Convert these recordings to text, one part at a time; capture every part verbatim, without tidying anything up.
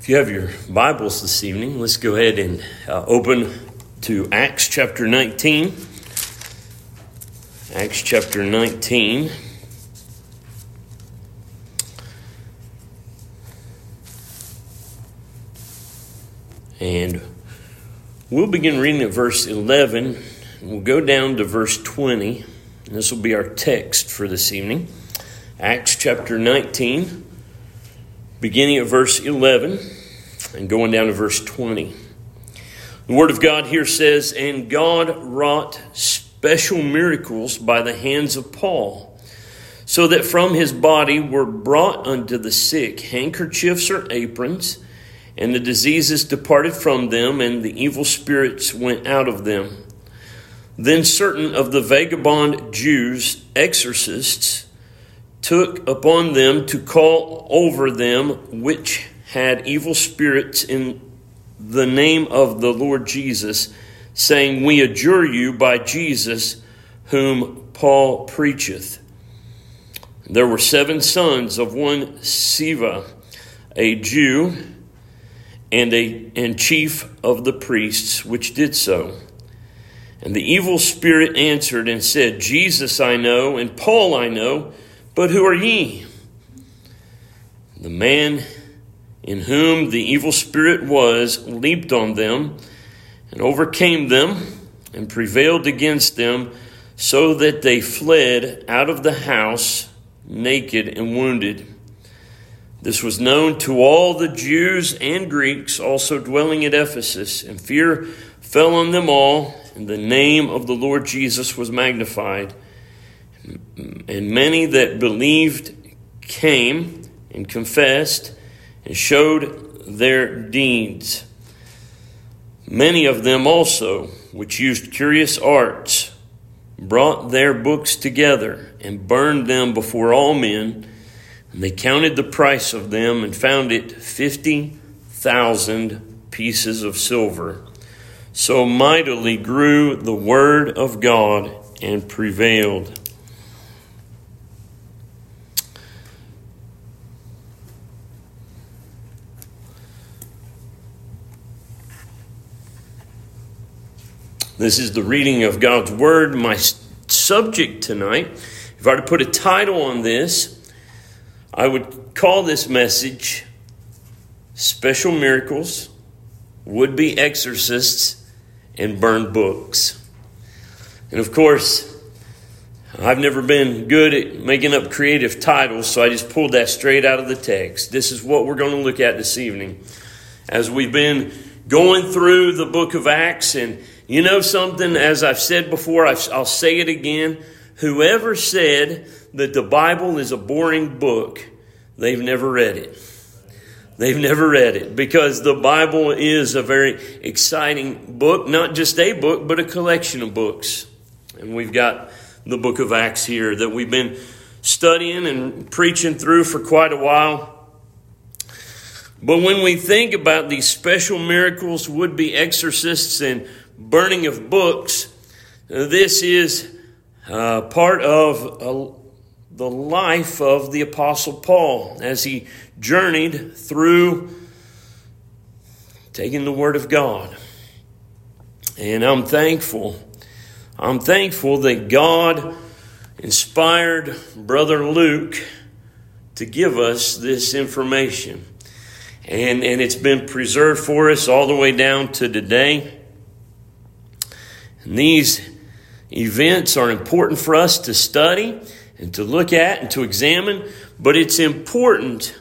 If you have your Bibles this evening, let's go ahead and uh, open to Acts chapter nineteen. Acts chapter nineteen. And we'll begin reading at verse eleven. And we'll go down to verse twenty. And this will be our text for this evening. Acts chapter nineteen, beginning at verse eleven and going down to verse twenty. The Word of God here says, "And God wrought special miracles by the hands of Paul, so that from his body were brought unto the sick handkerchiefs or aprons, and the diseases departed from them, and the evil spirits went out of them. Then certain of the vagabond Jews, exorcists, took upon them to call over them which had evil spirits in the name of the Lord Jesus, saying, We adjure you by Jesus whom Paul preacheth. There were seven sons of one Sceva, a Jew, and a and chief of the priests, which did so. And the evil spirit answered and said, Jesus I know, and Paul I know, but who are ye? The man in whom the evil spirit was leaped on them and overcame them and prevailed against them, so that they fled out of the house naked and wounded. This was known to all the Jews and Greeks also dwelling at Ephesus, and fear fell on them all, and the name of the Lord Jesus was magnified. And many that believed came and confessed and showed their deeds. Many of them also, which used curious arts, brought their books together and burned them before all men. And they counted the price of them and found it fifty thousand pieces of silver. So mightily grew the word of God and prevailed." This is the reading of God's Word. My subject tonight, if I were to put a title on this, I would call this message, Special Miracles, Would-Be Exorcists, and Burned Books. And of course, I've never been good at making up creative titles, so I just pulled that straight out of the text. This is what we're going to look at this evening. As we've been going through the book of Acts, and you know something, as I've said before, I'll say it again. Whoever said that the Bible is a boring book, they've never read it. They've never read it, because the Bible is a very exciting book, not just a book, but a collection of books. And we've got the book of Acts here that we've been studying and preaching through for quite a while. But when we think about these special miracles, would-be exorcists, and burning of books, this is uh, part of uh, the life of the Apostle Paul as he journeyed through taking the Word of God. And I'm thankful. I'm thankful that God inspired Brother Luke to give us this information. And, and it's been preserved for us all the way down to today. And these events are important for us to study and to look at and to examine. But it's important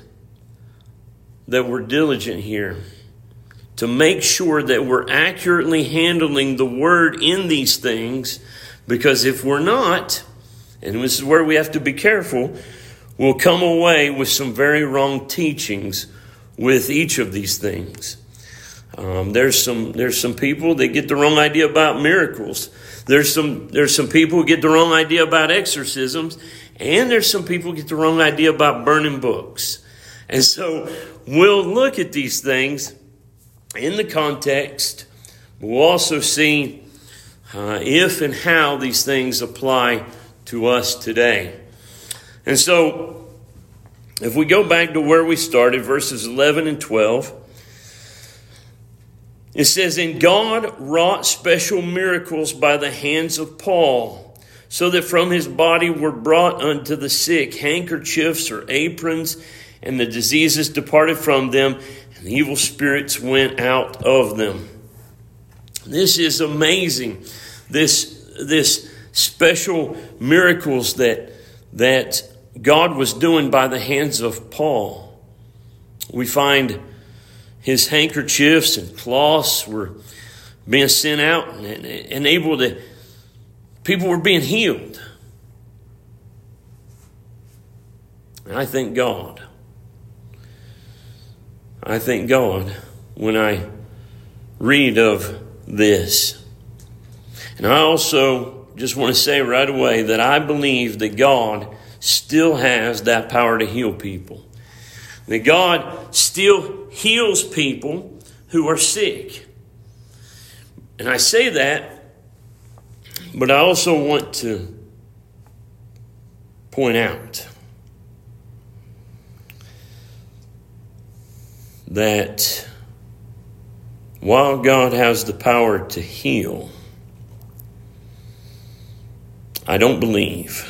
that we're diligent here to make sure that we're accurately handling the Word in these things. Because if we're not, and this is where we have to be careful, we'll come away with some very wrong teachings with each of these things. Um, there's some there's some people that get the wrong idea about miracles. There's some there's some people who get the wrong idea about exorcisms, and there's some people who get the wrong idea about burning books. And so we'll look at these things in the context. We'll also see uh, if and how these things apply to us today. And so if we go back to where we started, verses eleven and twelve, It says, and God wrought special miracles by the hands of Paul, so that from his body were brought unto the sick handkerchiefs or aprons, and the diseases departed from them, and the evil spirits went out of them. This is amazing. This, this special miracles that, that God was doing by the hands of Paul. We find his handkerchiefs and cloths were being sent out and, and able to, people were being healed. And I thank God. I thank God when I read of this. And I also just want to say right away that I believe that God still has that power to heal people. That God still heals people who are sick. And I say that, but I also want to point out that while God has the power to heal, I don't believe,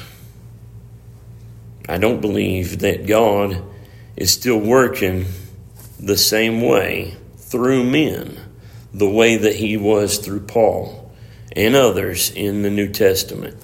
I don't believe that God is still working the same way through men, the way that he was through Paul and others in the New Testament.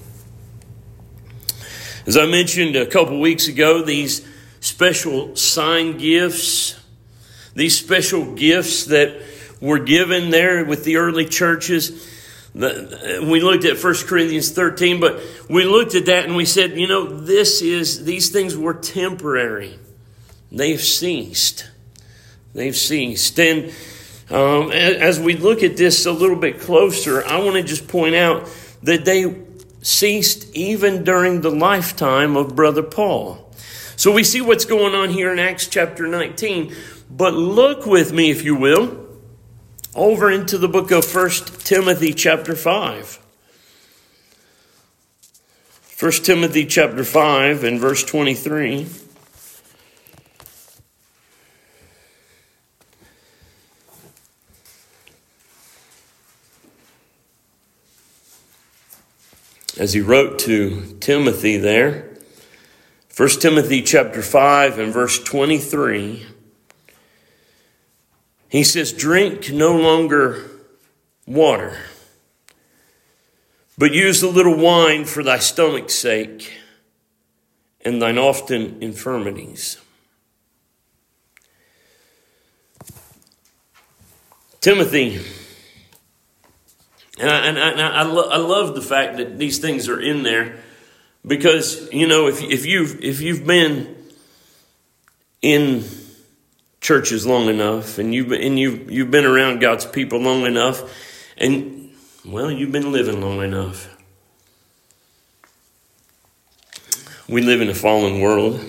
As I mentioned a couple weeks ago, these special sign gifts, these special gifts that were given there with the early churches, we looked at First Corinthians thirteen, but we looked at that and we said, you know, this is, these things were temporary. They've ceased. They've ceased. And um, as we look at this a little bit closer, I want to just point out that they ceased even during the lifetime of Brother Paul. So we see what's going on here in Acts chapter nineteen. But look with me, if you will, over into the book of First Timothy chapter five. First Timothy chapter five and verse twenty-three. As he wrote to Timothy there, First Timothy chapter five and verse twenty-three, he says, drink no longer water, but use a little wine for thy stomach's sake and thine often infirmities. Timothy, and I, and I, and I, lo- I love the fact that these things are in there, because, you know, if, if you've if you've been in churches long enough, and you've and you you've been around God's people long enough, and well, you've been living long enough. We live in a fallen world.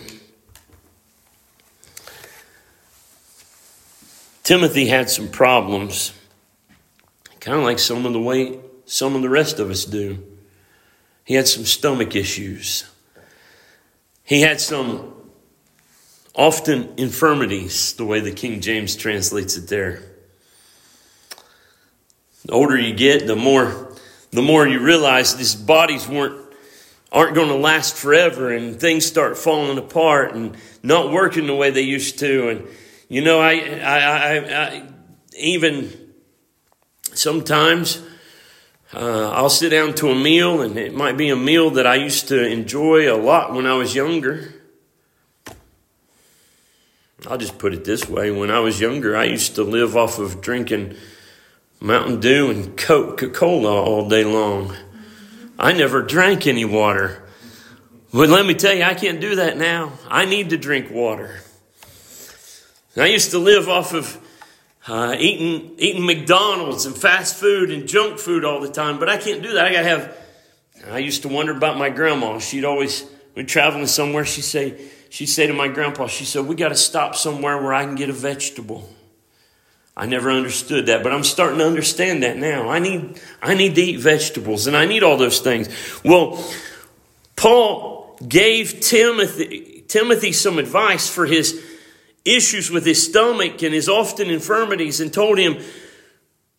Timothy had some problems, kind of like some of the way some of the rest of us do. He had some stomach issues. He had some often infirmities, the way the King James translates it there. The older you get, the more the more you realize these bodies weren't aren't going to last forever, and things start falling apart and not working the way they used to. And you know, I I I, I even sometimes uh, I'll sit down to a meal, and it might be a meal that I used to enjoy a lot when I was younger. I'll just put it this way. When I was younger, I used to live off of drinking Mountain Dew and Coca-Cola all day long. I never drank any water. But let me tell you, I can't do that now. I need to drink water. I used to live off of uh, eating eating McDonald's and fast food and junk food all the time. But I can't do that. I got to have... I used to wonder about my grandma. She'd always... We'd traveling somewhere, she'd say... She'd say to my grandpa, she said, we got to stop somewhere where I can get a vegetable. I never understood that, but I'm starting to understand that now. I need, I need to eat vegetables, and I need all those things. Well, Paul gave Timothy, Timothy some advice for his issues with his stomach and his often infirmities, and told him,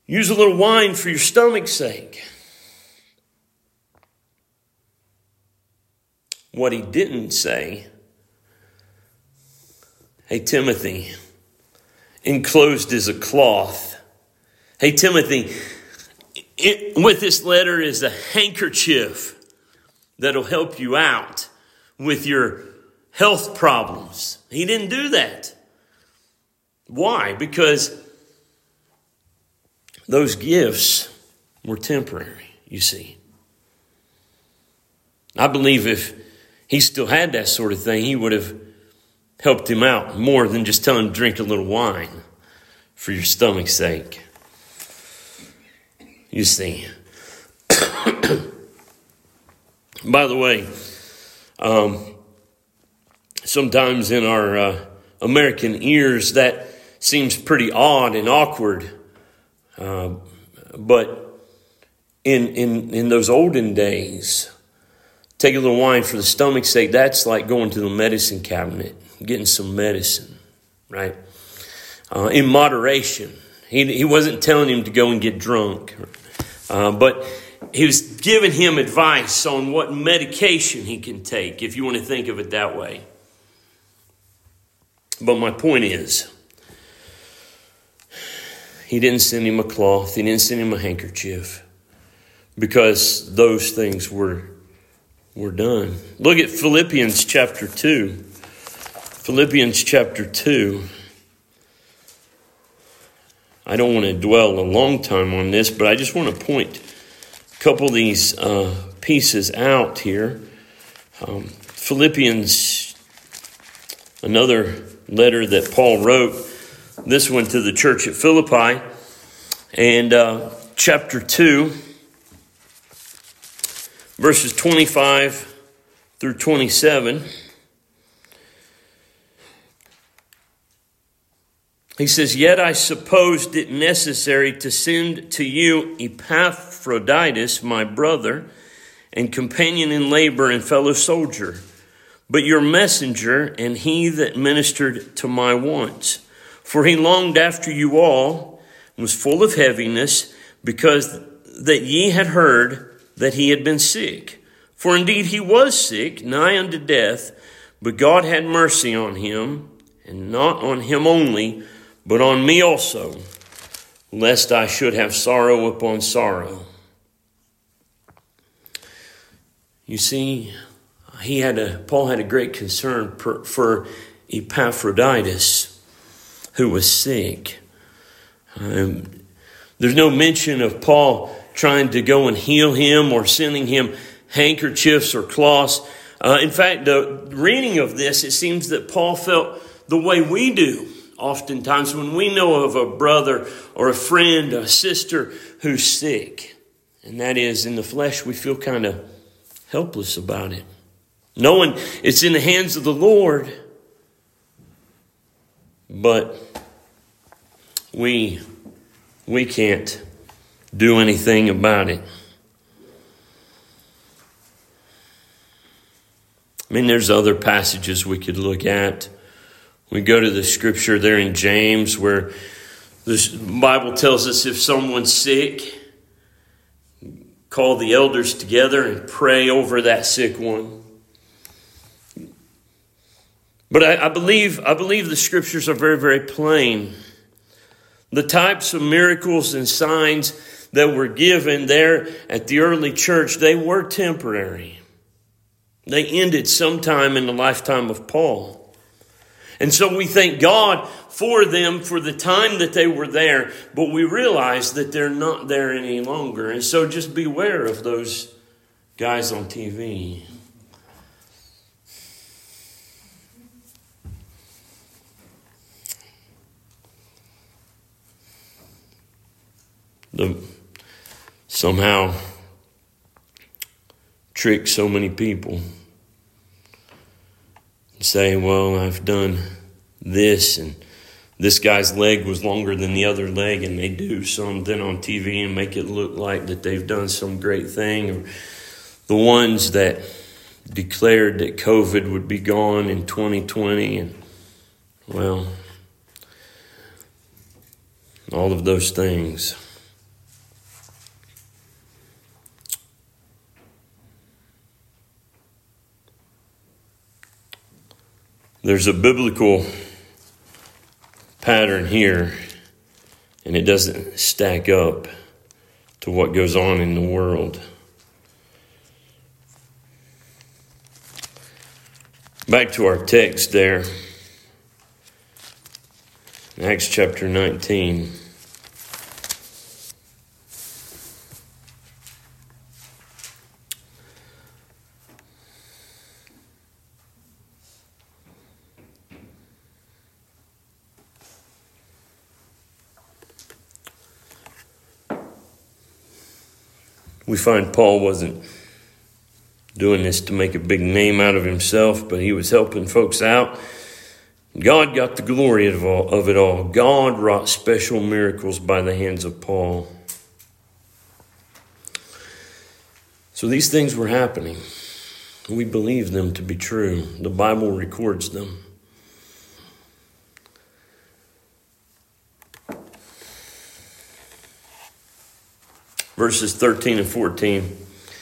Use a little wine for your stomach's sake. What he didn't say, hey, Timothy, enclosed is a cloth. Hey, Timothy, it, with this letter is a handkerchief that'll help you out with your health problems. He didn't do that. Why? Because those gifts were temporary, you see. I believe if he still had that sort of thing, he would have helped him out more than just telling him to drink a little wine for your stomach's sake. You see. By the way, um, sometimes in our uh, American ears, that seems pretty odd and awkward. Uh, but in, in, in those olden days, take a little wine for the stomach's sake, that's like going to the medicine cabinet, getting some medicine, right? Uh, in moderation. He, he wasn't telling him to go and get drunk. Uh, but he was giving him advice on what medication he can take, if you want to think of it that way. But my point is, he didn't send him a cloth. He didn't send him a handkerchief. Because those things were, were done. Look at Philippians chapter two. Philippians chapter two. I don't want to dwell a long time on this, but I just want to point a couple of these uh, pieces out here. Um, Philippians, another letter that Paul wrote, this one to the church at Philippi, and uh, chapter two, verses twenty-five through twenty-seven. He says, "Yet I supposed it necessary to send to you Epaphroditus, my brother, and companion in labor and fellow soldier, but your messenger and he that ministered to my wants. For he longed after you all, and was full of heaviness, because that ye had heard that he had been sick. For indeed he was sick, nigh unto death, but God had mercy on him, and not on him only, but on me also, lest I should have sorrow upon sorrow." You see, he had a Paul had a great concern per, for Epaphroditus, who was sick. Um, there's no mention of Paul trying to go and heal him or sending him handkerchiefs or cloths. Uh, in fact, the reading of this, it seems that Paul felt the way we do oftentimes when we know of a brother or a friend, a sister who's sick. And that is, in the flesh, we feel kind of helpless about it, knowing it's in the hands of the Lord. But we we can't do anything about it. I mean, there's other passages we could look at. We go to the scripture there in James where the Bible tells us if someone's sick, call the elders together and pray over that sick one. But I, I believe I believe the scriptures are very, very plain. The types of miracles and signs that were given there at the early church, they were temporary. They ended sometime in the lifetime of Paul. And so we thank God for them for the time that they were there, but we realize that they're not there any longer. And so just beware of those guys on T V. The, somehow trick so many people. Say, well, I've done this, and this guy's leg was longer than the other leg, and they do something on T V and make it look like that they've done some great thing. Or the ones that declared that COVID would be gone in twenty twenty, and well, all of those things. There's a biblical pattern here, and it doesn't stack up to what goes on in the world. Back to our text there, Acts chapter nineteen. We find Paul wasn't doing this to make a big name out of himself, but he was helping folks out. God got the glory of, all, of it all. God wrought special miracles by the hands of Paul. So these things were happening. We believe them to be true. The Bible records them. Verses thirteen and fourteen.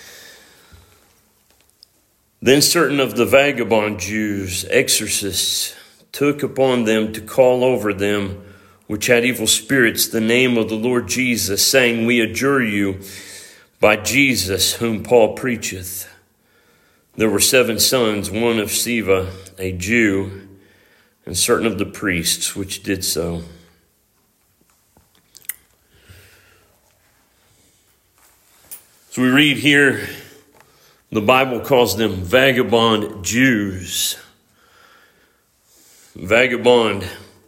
Then certain of the vagabond Jews, exorcists, took upon them to call over them which had evil spirits the name of the Lord Jesus, saying, We adjure you by Jesus whom Paul preacheth. There were seven sons, one of Sceva, a Jew, and certain of the priests which did so. So we read here, the Bible calls them vagabond Jews. Vagabond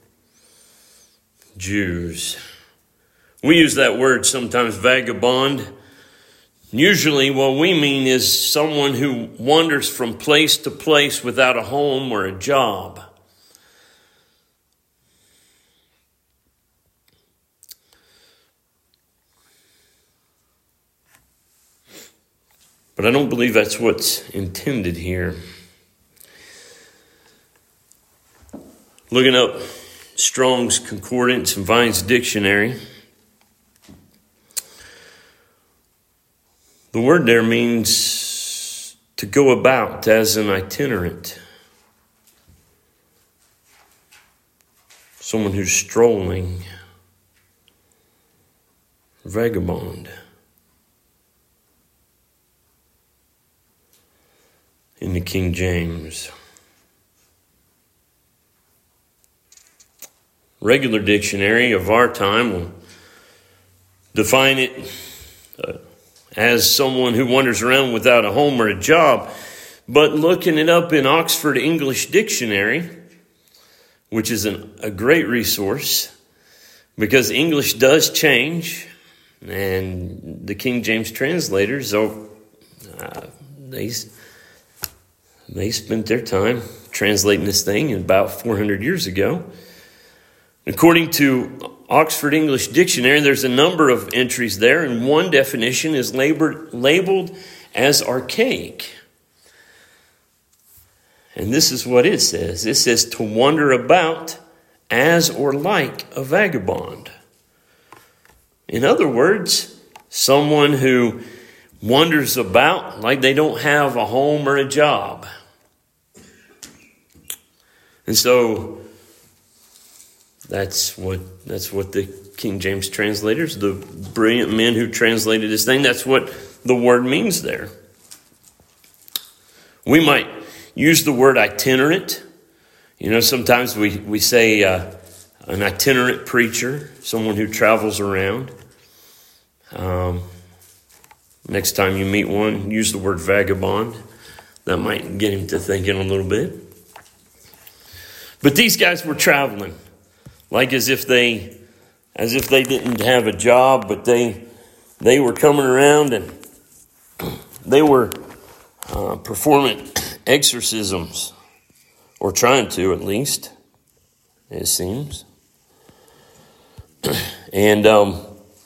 Jews. We use that word sometimes, vagabond. Usually what we mean is someone who wanders from place to place without a home or a job. But I don't believe that's what's intended here. Looking up Strong's Concordance and Vine's Dictionary, the word there means to go about as an itinerant. Someone who's strolling. Vagabond. In the King James. Regular dictionary of our time will define it uh, as someone who wanders around without a home or a job. But looking it up in Oxford English Dictionary, which is an, a great resource, because English does change, and the King James translators, oh, uh, they... They spent their time translating this thing about four hundred years ago. According to Oxford English Dictionary, there's a number of entries there, and one definition is labeled, labeled as archaic. And this is what it says. It says to wander about as or like a vagabond. In other words, someone who wanders about like they don't have a home or a job. And so that's what that's what the King James translators, the brilliant men who translated this thing, that's what the word means there. We might use the word itinerant. You know, sometimes we, we say uh, an itinerant preacher, someone who travels around. Um Next time you meet one, use the word vagabond. That might get him to thinking a little bit. But these guys were traveling, like as if they, as if they didn't have a job, but they, they were coming around and they were uh, performing exorcisms, or trying to at least, it seems. And um.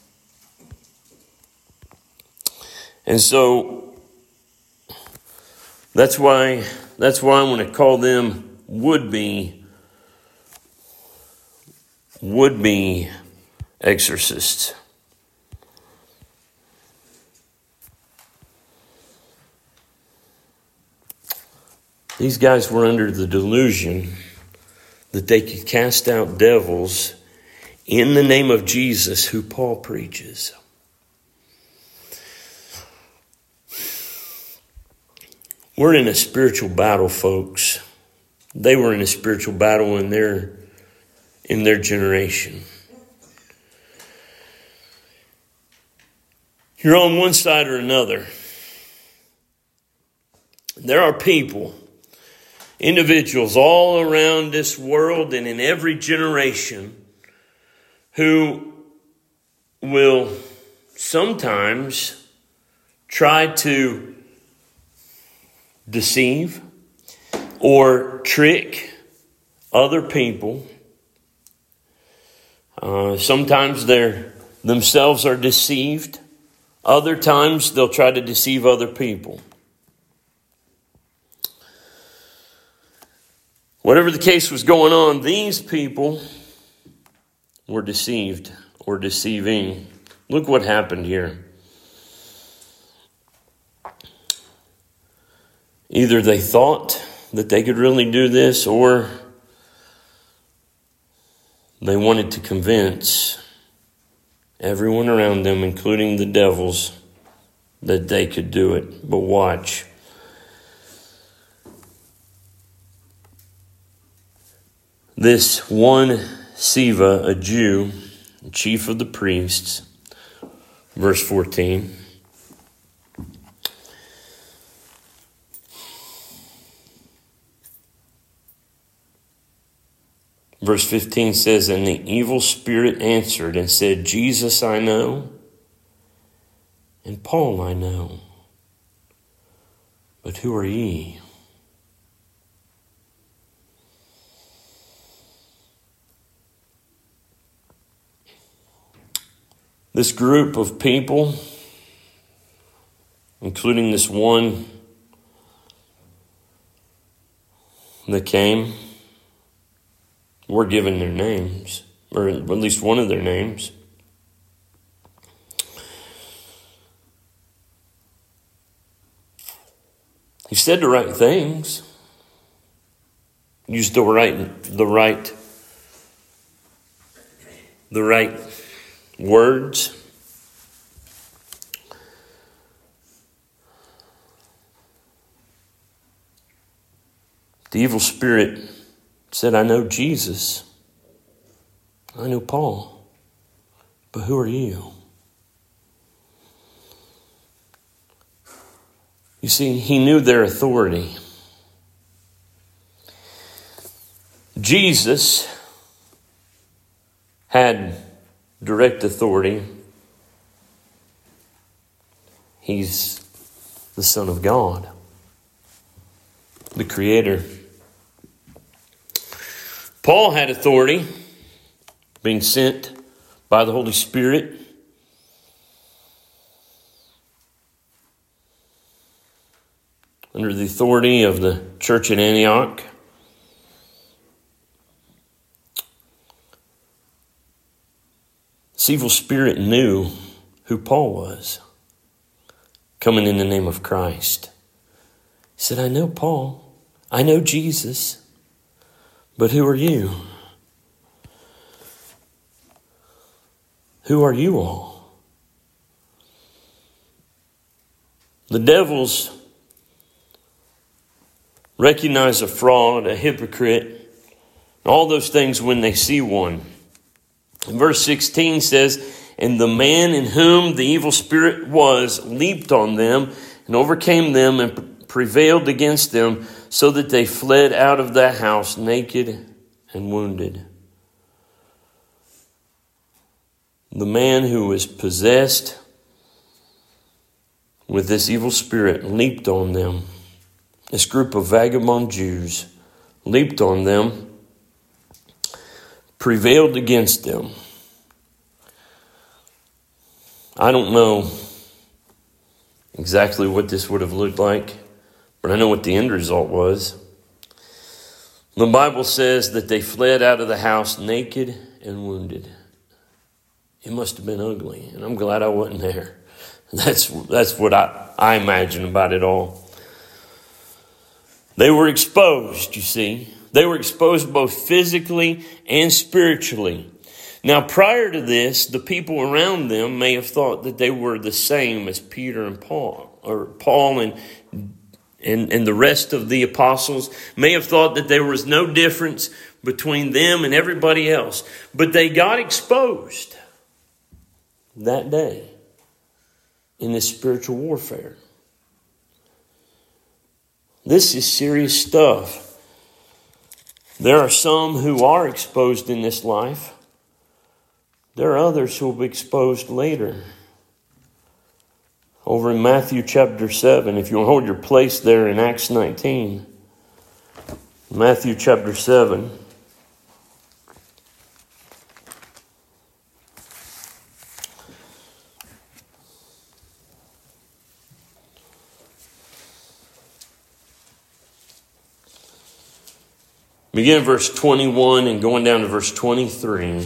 And so that's why that's why I want to call them would-be would-be exorcists. These guys were under the delusion that they could cast out devils in the name of Jesus, who Paul preaches. We're in a spiritual battle, folks. They were in a spiritual battle in their, in their generation. You're on one side or another. There are people, individuals all around this world and in every generation who will sometimes try to deceive or trick other people. Uh, sometimes they themselves are deceived. Other times they'll try to deceive other people. Whatever the case was going on, these people were deceived or deceiving. Look what happened here. Either they thought that they could really do this, or they wanted to convince everyone around them, including the devils, that they could do it. But watch. This one Sceva, a Jew, chief of the priests, verse fourteen. Verse fifteen says, and the evil spirit answered and said, Jesus I know, and Paul I know, but who are ye? This group of people, including this one that came, were given their names, or at least one of their names. He said the right things, used the right, the right, the right words. The evil spirit said, I know Jesus. I know Paul. But who are you? You see, he knew their authority. Jesus had direct authority. He's the Son of God, the Creator. Paul had authority, being sent by the Holy Spirit. Under the authority of the church in Antioch. This evil spirit knew who Paul was, coming in the name of Christ. He said, I know Paul. I know Jesus. But who are you? Who are you all? The devils recognize a fraud, a hypocrite, all those things when they see one. And verse sixteen says, and the man in whom the evil spirit was leaped on them and overcame them and prevailed against them, so that they fled out of that house naked and wounded. The man who was possessed with this evil spirit leaped on them. This group of vagabond Jews leaped on them, prevailed against them. I don't know exactly what this would have looked like, but I know what the end result was. The Bible says that they fled out of the house naked and wounded. It must have been ugly, and I'm glad I wasn't there. That's that's what I, I imagine about it all. They were exposed, you see. They were exposed both physically and spiritually. Now, prior to this, the people around them may have thought that they were the same as Peter and Paul, or Paul and, and, and the rest of the apostles may have thought that there was no difference between them and everybody else. But they got exposed that day in this spiritual warfare. This is serious stuff. There are some who are exposed in this life. There are others who will be exposed later. Over in Matthew chapter seven, if you'll hold your place there in Acts nineteen. Matthew chapter seven. Begin verse twenty-one and going down to verse twenty-three.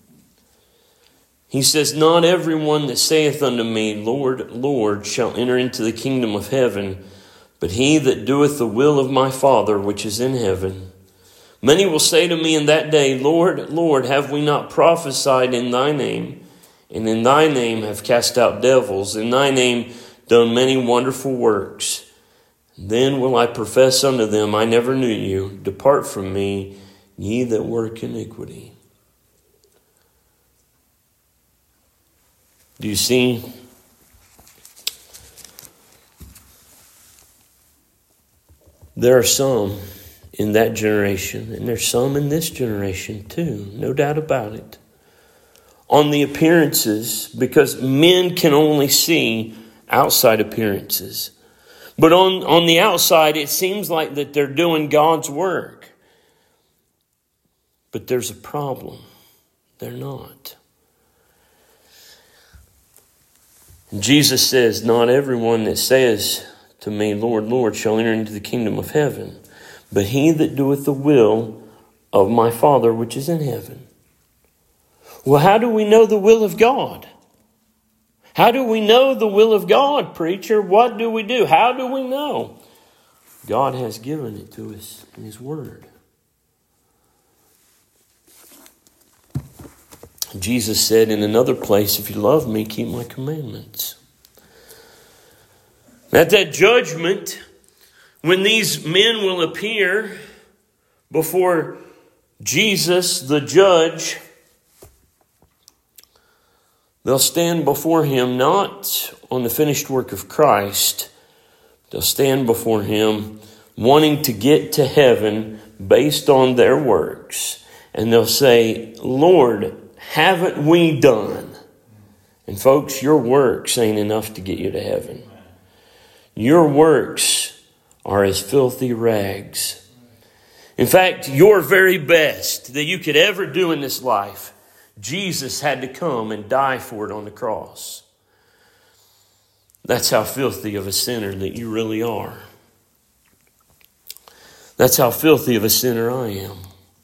He says, "Not everyone that saith unto me, Lord, Lord, shall enter into the kingdom of heaven, but he that doeth the will of my Father which is in heaven. Many will say to me in that day, Lord, Lord, have we not prophesied in thy name? And in thy name have cast out devils, in thy name done many wonderful works. Then will I profess unto them, I never knew you. Depart from me, ye that work iniquity." Do you see? There are some in that generation, and there's some in this generation too, no doubt about it. On the appearances, because men can only see outside appearances. But on, on the outside, it seems like that they're doing God's work. But there's a problem. They're not. And Jesus says, "Not everyone that says to me, Lord, Lord, shall enter into the kingdom of heaven, but he that doeth the will of my Father which is in heaven." Well, how do we know the will of God? How do we know the will of God, preacher? What do we do? How do we know? God has given it to us in His Word. Jesus said in another place, "If you love me, keep my commandments." At that judgment, when these men will appear before Jesus, the judge, they'll stand before Him not on the finished work of Christ. They'll stand before Him wanting to get to heaven based on their works. And they'll say, "Lord, haven't we done?" And folks, your works ain't enough to get you to heaven. Your works are as filthy rags. In fact, your very best that you could ever do in this life, Jesus had to come and die for it on the cross. That's how filthy of a sinner that you really are. That's how filthy of a sinner I am.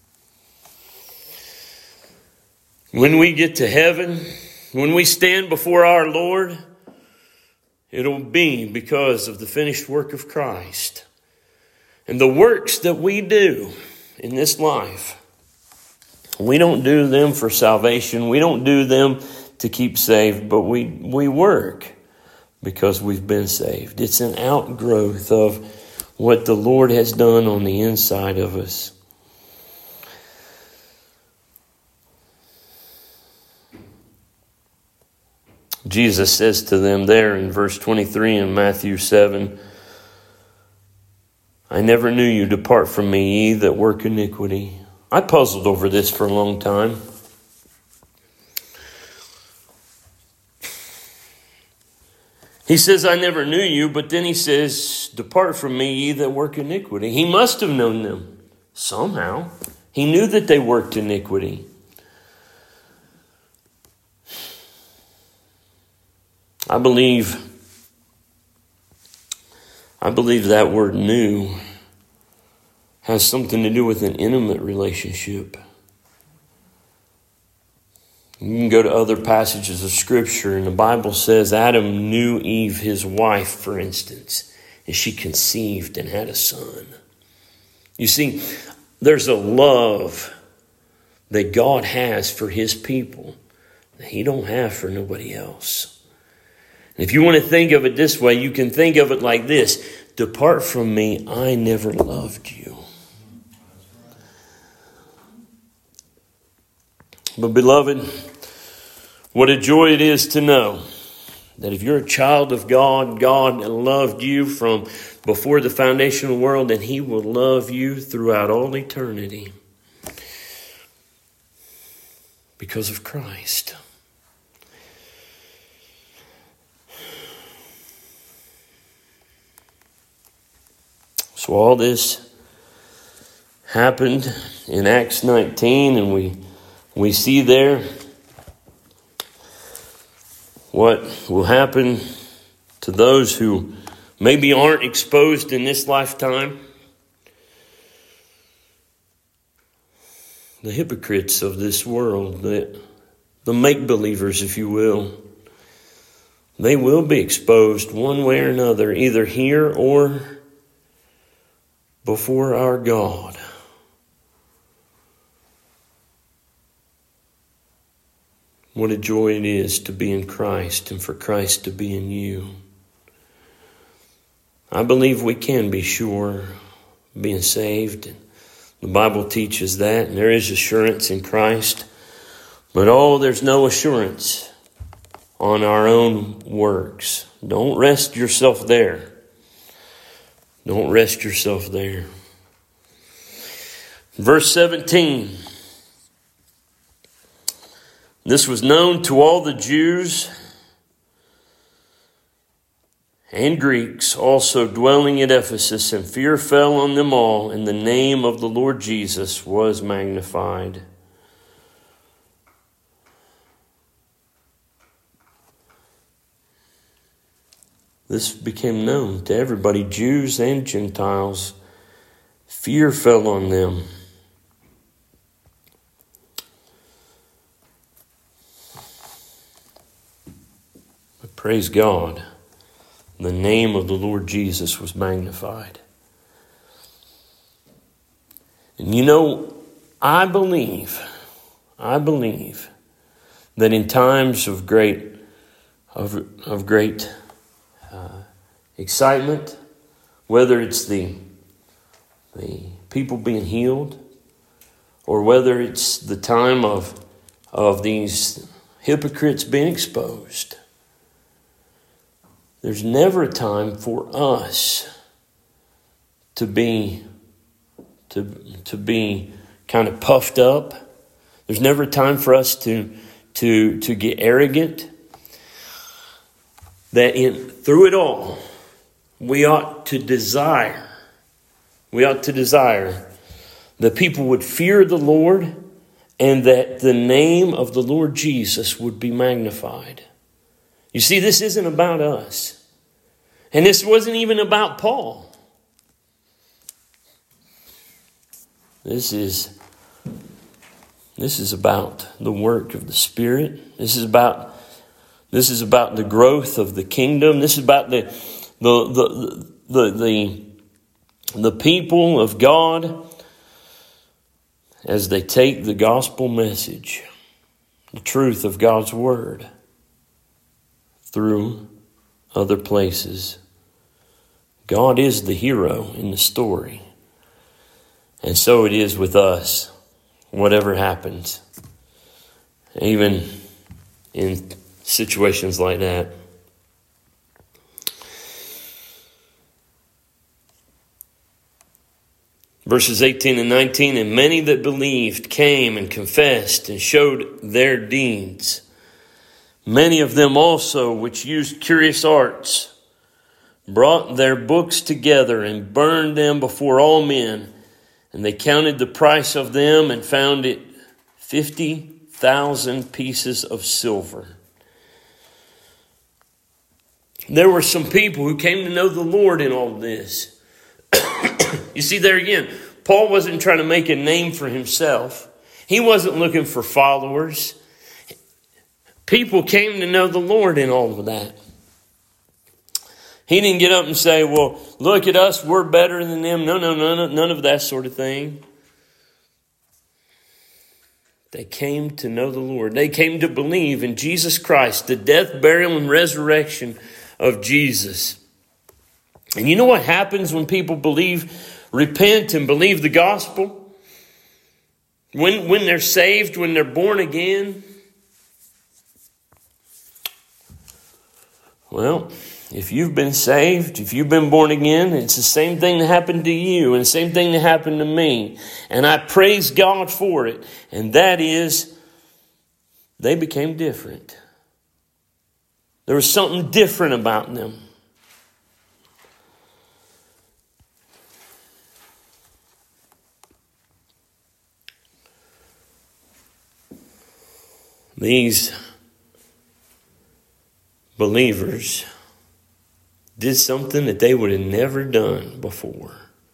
When we get to heaven, when we stand before our Lord, it'll be because of the finished work of Christ. And the works that we do in this life, we don't do them for salvation. We don't do them to keep saved, but we, we work because we've been saved. It's an outgrowth of what the Lord has done on the inside of us. Jesus says to them there in verse twenty-three in Matthew seven, "I never knew you. Depart from me, ye that work iniquity." I puzzled over this for a long time. He says, "I never knew you," but then he says, "Depart from me, ye that work iniquity." He must have known them somehow. He knew that they worked iniquity. I believe, I believe that word "knew" has something to do with an intimate relationship. You can go to other passages of Scripture, and the Bible says Adam knew Eve, his wife, for instance, and she conceived and had a son. You see, there's a love that God has for his people that he don't have for nobody else. And if you want to think of it this way, you can think of it like this. Depart from me, I never loved you. But beloved, what a joy it is to know that if you're a child of God, God loved you from before the foundation of the world, and he will love you throughout all eternity because of Christ. So all this happened in Acts nineteen, and we we see there what will happen to those who maybe aren't exposed in this lifetime. The hypocrites of this world, the, the make-believers, if you will, they will be exposed one way or another, either here or before our God. What a joy it is to be in Christ and for Christ to be in you. I believe we can be sure of being saved. The Bible teaches that, and there is assurance in Christ. But oh, there's no assurance on our own works. Don't rest yourself there. Don't rest yourself there. Verse seventeen. This was known to all the Jews and Greeks also dwelling at Ephesus, and fear fell on them all, and the name of the Lord Jesus was magnified. This became known to everybody, Jews and Gentiles. Fear fell on them. But praise God, the name of the Lord Jesus was magnified. And you know, I believe, I believe that in times of great, of, of great uh, excitement, whether it's the, the people being healed, or whether it's the time of, of these hypocrites being exposed, there's never a time for us to be to, to be kind of puffed up. There's never a time for us to, to, to get arrogant. That in through it all, we ought to desire, we ought to desire that people would fear the Lord and that the name of the Lord Jesus would be magnified. You see, this isn't about us. And this wasn't even about Paul. This is, this is about the work of the Spirit. This is about, this is about the growth of the kingdom. This is about the, the, the, the, the, the people of God as they take the gospel message, the truth of God's word, through other places. God is the hero in the story. And so it is with us, whatever happens. Even in situations like that. Verses eighteen and nineteen, and many that believed came and confessed and showed their deeds. Many of them also, which used curious arts, brought their books together and burned them before all men. And they counted the price of them and found it fifty thousand pieces of silver. There were some people who came to know the Lord in all this. You see there again, Paul wasn't trying to make a name for himself. He wasn't looking for followers. People came to know the Lord in all of that. He didn't get up and say, well, look at us, we're better than them. No, no, no, no, none of that sort of thing. They came to know the Lord. They came to believe in Jesus Christ, the death, burial, and resurrection of Jesus. And you know what happens when people believe, repent, and believe the gospel? When, when they're saved, when they're born again? Well, if you've been saved, if you've been born again, it's the same thing that happened to you and the same thing that happened to me. And I praise God for it. And that is, they became different. There was something different about them. These believers did something that they would have never done before.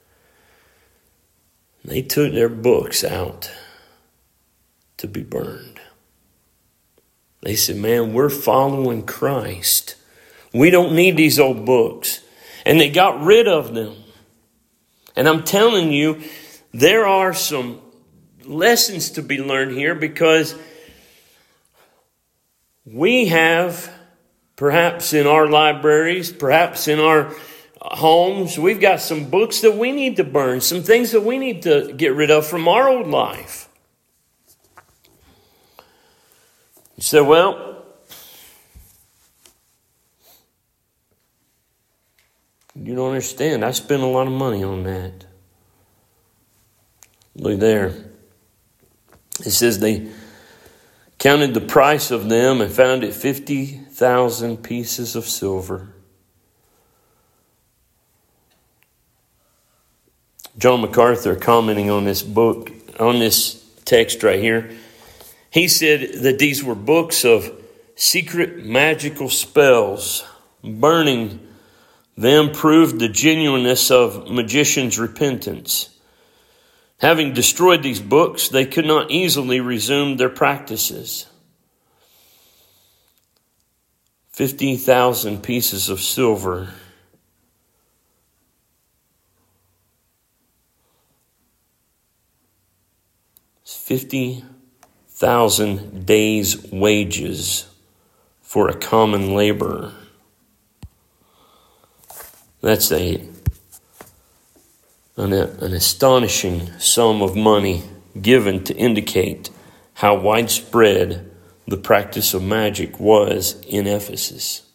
They took their books out to be burned. They said, man, we're following Christ. We don't need these old books. And they got rid of them. And I'm telling you, there are some lessons to be learned here, because we have, perhaps in our libraries, perhaps in our homes, we've got some books that we need to burn, some things that we need to get rid of from our old life. You say, well, you don't understand. I spent a lot of money on that. Look there. It says they counted the price of them and found it fifty thousand pieces of silver. John MacArthur, commenting on this book, on this text right here, he said that these were books of secret magical spells. Burning them proved the genuineness of magicians' repentance. Having destroyed these books, they could not easily resume their practices. Fifty thousand pieces of silver. Fifty thousand days' wages for a common laborer. That's a An, an astonishing sum of money given to indicate how widespread the practice of magic was in Ephesus.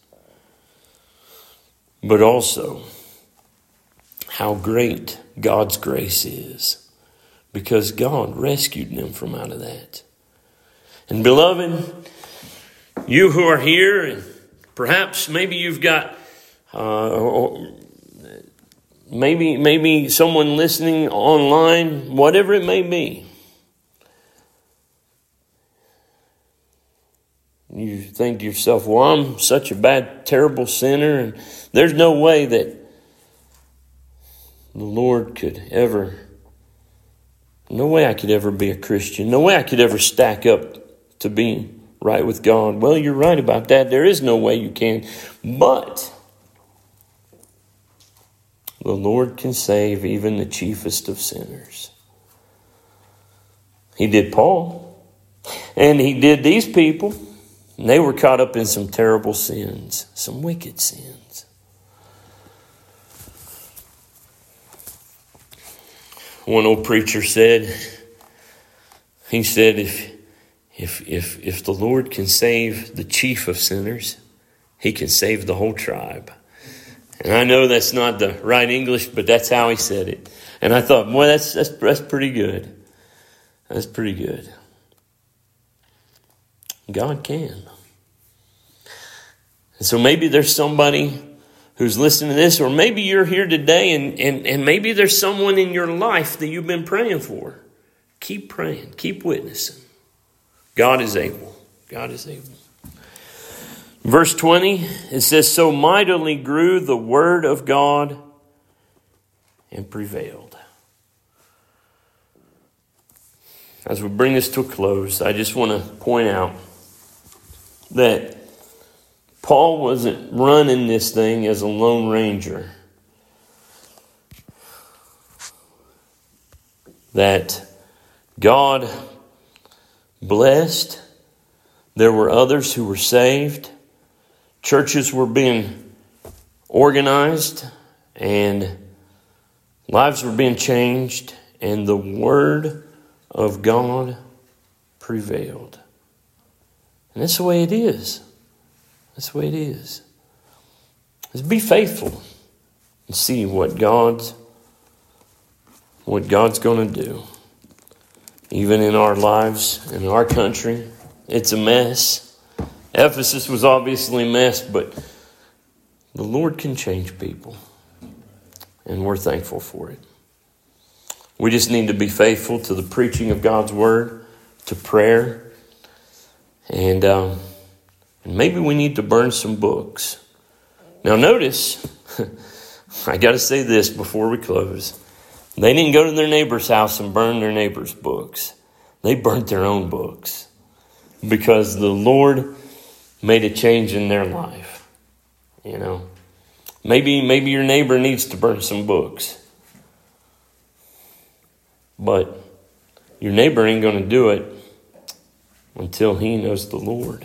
But also how great God's grace is, because God rescued them from out of that. And beloved, you who are here, and perhaps maybe you've got uh, Maybe maybe someone listening online, whatever it may be. You think to yourself, well, I'm such a bad, terrible sinner, and there's no way that the Lord could ever, no way I could ever be a Christian. No way I could ever stack up to being right with God. Well, you're right about that. There is no way you can. But the Lord can save even the chiefest of sinners. He did Paul. And he did these people. And they were caught up in some terrible sins. Some wicked sins. One old preacher said, he said, if, if, if, if the Lord can save the chief of sinners, he can save the whole tribe. And I know that's not the right English, but that's how he said it. And I thought, boy, that's that's that's pretty good. That's pretty good. God can. And so maybe there's somebody who's listening to this, or maybe you're here today, and, and, and maybe there's someone in your life that you've been praying for. Keep praying. Keep witnessing. God is able. God is able. Verse twenty, it says, so mightily grew the word of God and prevailed. As we bring this to a close, I just want to point out that Paul wasn't running this thing as a lone ranger. That God blessed. There were others who were saved. Churches were being organized and lives were being changed, and the Word of God prevailed. And that's the way it is. That's the way it is. Just be faithful and see what God's what God's going to do. Even in our lives, in our country, it's a mess. Ephesus was obviously a mess, but the Lord can change people. And we're thankful for it. We just need to be faithful to the preaching of God's Word, to prayer. And, um, and maybe we need to burn some books. Now notice, I got to say this before we close. They didn't go to their neighbor's house and burn their neighbor's books. They burnt their own books because the Lord made a change in their life. You know, maybe maybe your neighbor needs to burn some books, but your neighbor ain't going to do it until he knows the Lord.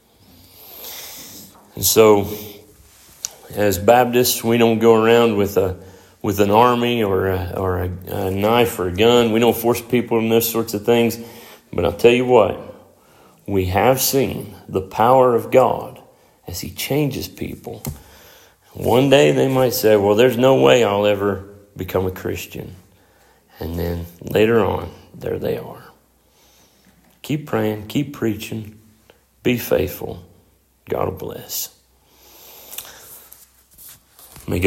And so, as Baptists, we don't go around with a with an army or a, or a, a knife or a gun. We don't force people in those sorts of things. But I'll tell you what, we have seen the power of God as He changes people. One day they might say, well, there's no way I'll ever become a Christian. And then later on, there they are. Keep praying, keep preaching, be faithful. God will bless.